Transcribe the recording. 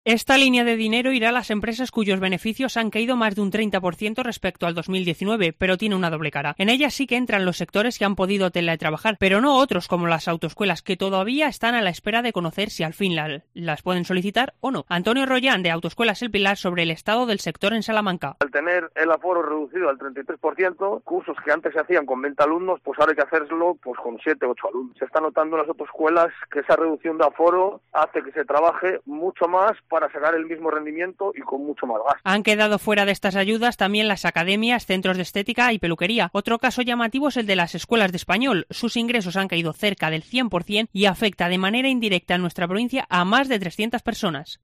Esta línea de dinero irá a las empresas cuyos beneficios han caído más de un 30% respecto al 2019, pero tiene una doble cara. En ella sí que entran los sectores que han podido teletrabajar, pero no otros como las autoescuelas, que todavía están a la espera de conocer si al fin las pueden solicitar o no. Antonio Rollán, de Autoescuelas El Pilar, sobre el estado del sector en Salamanca. Al tener el aforo reducido al 33%, cursos que antes se hacían con 20 alumnos, pues ahora hay que hacerlo con 7 o 8 alumnos. Se está notando en las autoescuelas que esa reducción de aforo hace que se trabaje mucho más para sacar el mismo rendimiento y con mucho más gasto. Han quedado fuera de estas ayudas también las academias, centros de estética y peluquería. Otro caso llamativo es el de las escuelas de español. Sus ingresos han caído cerca del 100% y afecta de manera indirecta en nuestra provincia a más de 300 personas.